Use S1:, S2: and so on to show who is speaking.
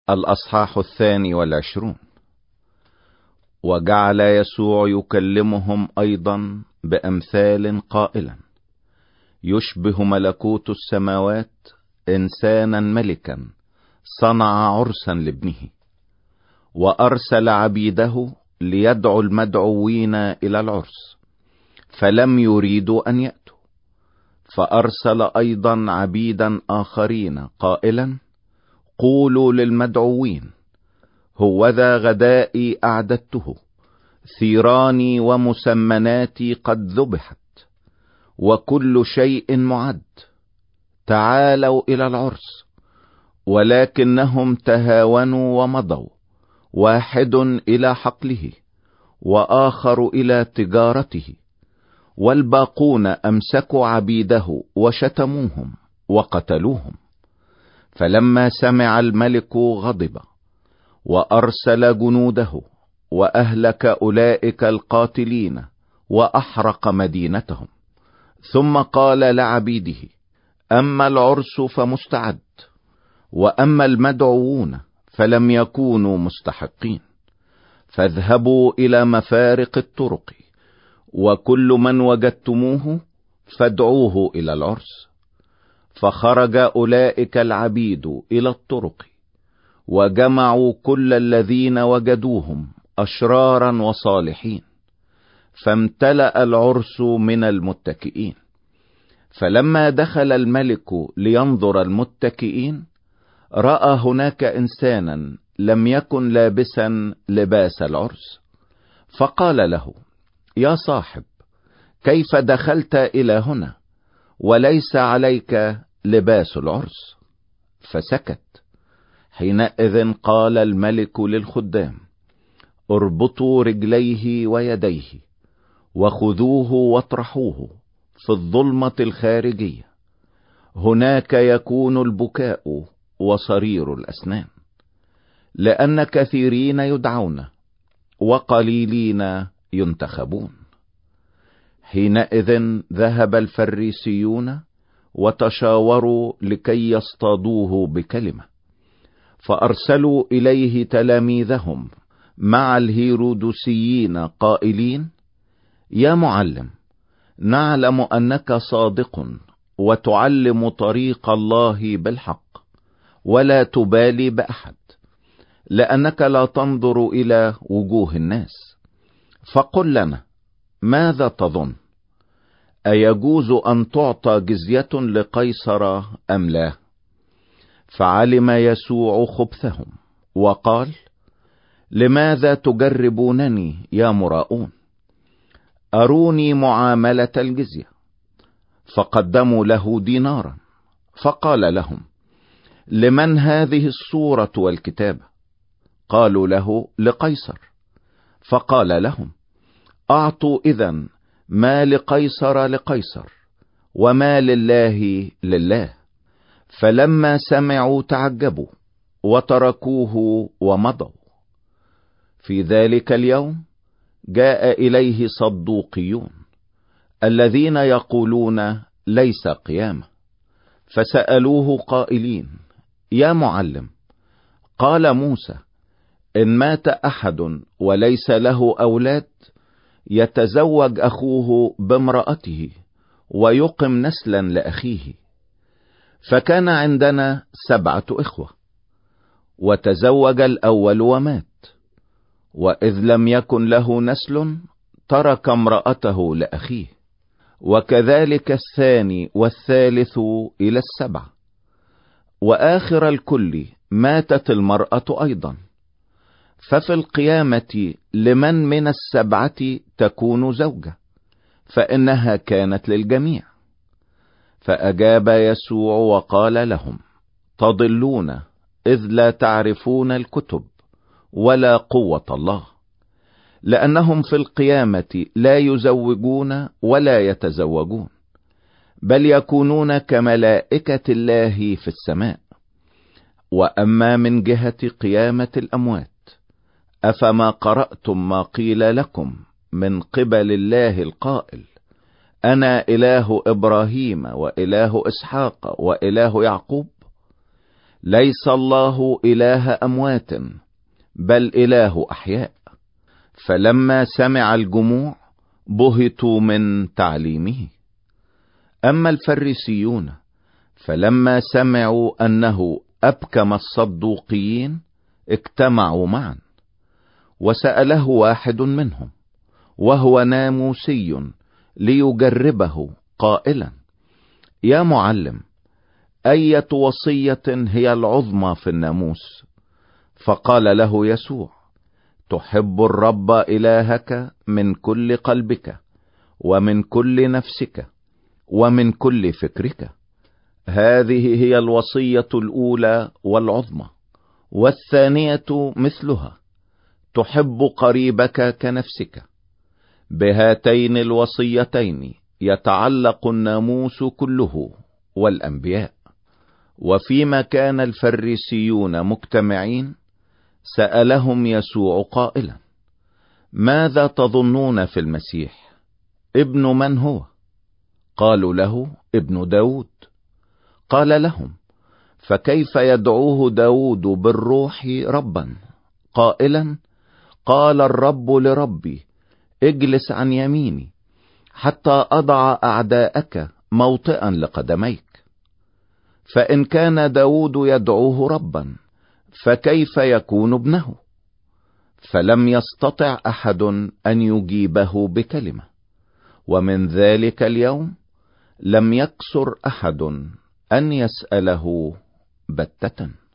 S1: الأصحاح 22. وجعل يسوع يكلمهم أيضا بأمثال قائلا: يشبه ملكوت السماوات إنسانا ملكا صنع عرسا لابنه، وأرسل عبيده ليدعوا المدعوين إلى العرس، فلم يريدوا أن يأتوا. فأرسل أيضا عبيدا آخرين قائلا: قولوا للمدعوين: هوذا غدائي أعددته، ثيراني ومسمناتي قد ذبحت، وكل شيء معد، تعالوا إلى العرس. ولكنهم تهاونوا ومضوا، واحد إلى حقله وآخر إلى تجارته، والباقون أمسكوا عبيده وشتموهم وقتلوهم. فلما سمع الملك غضب، وأرسل جنوده وأهلك أولئك القاتلين وأحرق مدينتهم. ثم قال لعبيده: أما العرس فمستعد، وأما المدعوون فلم يكونوا مستحقين، فاذهبوا إلى مفارق الطرق، وكل من وجدتموه فادعوه إلى العرس. فخرج أولئك العبيد إلى الطرق، وجمعوا كل الذين وجدوهم أشرارا وصالحين، فامتلأ العرس من المتكئين. فلما دخل الملك لينظر المتكئين، رأى هناك إنسانا لم يكن لابسا لباس العرس، فقال له: يا صاحب، كيف دخلت إلى هنا وليس عليك لباس العرس؟ فسكت. حينئذ قال الملك للخدام: اربطوا رجليه ويديه، وخذوه واطرحوه في الظلمة الخارجية، هناك يكون البكاء وصرير الأسنان، لأن كثيرين يدعون وقليلين ينتخبون. حينئذ ذهب الفريسيون وتشاوروا لكي يصطادوه بكلمة، فأرسلوا إليه تلاميذهم مع الهيرودسيين قائلين: يا معلم، نعلم أنك صادق وتعلم طريق الله بالحق، ولا تبالي بأحد، لأنك لا تنظر إلى وجوه الناس. فقل لنا، ماذا تظن؟ أيجوز أن تعطى جزية لقيصر أم لا؟ فعلم يسوع خبثهم وقال: لماذا تجربونني يا مراؤون؟ أروني معاملة الجزية. فقدموا له دينارا، فقال لهم: لمن هذه الصورة والكتابة؟ قالوا له: لقيصر. فقال لهم: أعطوا إذن ما لقيصر لقيصر، وما لله لله. فلما سمعوا تعجبوا وتركوه ومضوا. في ذلك اليوم جاء إليه صدوقيون الذين يقولون ليس قيامة، فسألوه قائلين: يا معلم، قال موسى: إن مات أحد وليس له أولاد، يتزوج أخوه بامرأته ويقم نسلا لأخيه. فكان عندنا 7 إخوة، وتزوج الأول ومات، وإذ لم يكن له نسل ترك امرأته لأخيه، وكذلك الثاني والثالث إلى 7، وآخر الكل ماتت المرأة أيضا. ففي القيامة لمن من 7 تكون زوجة؟ فإنها كانت للجميع. فأجاب يسوع وقال لهم: تضلون إذ لا تعرفون الكتب ولا قوة الله، لأنهم في القيامة لا يزوجون ولا يتزوجون، بل يكونون كملائكة الله في السماء. وأما من جهة قيامة الأموات، أفما قرأتم ما قيل لكم من قبل الله القائل: أنا إله إبراهيم وإله إسحاق وإله يعقوب؟ ليس الله إله أموات بل إله أحياء. فلما سمع الجموع بهتوا من تعليمه. أما الفريسيون فلما سمعوا أنه أبكم الصدوقيين اجتمعوا معا، وسأله واحد منهم وهو ناموسي ليجربه قائلا: يا معلم، أية وصية هي العظمى في الناموس؟ فقال له يسوع: تحب الرب إلهك من كل قلبك ومن كل نفسك ومن كل فكرك. هذه هي الوصية الأولى والعظمى، والثانية مثلها: تحب قريبك كنفسك. بهاتين الوصيتين يتعلق الناموس كله والأنبياء. وفيما كان الفريسيون مجتمعين سألهم يسوع قائلا: ماذا تظنون في المسيح؟ ابن من هو؟ قالوا له: ابن داود. قال لهم: فكيف يدعوه داود بالروح ربا قائلا: قال الرب لربي اجلس عن يميني حتى أضع أعداءك موطئا لقدميك. فإن كان داود يدعوه ربا فكيف يكون ابنه؟ فلم يستطع أحد أن يجيبه بكلمة. ومن ذلك اليوم لم يكسر أحد أن يسأله بتة.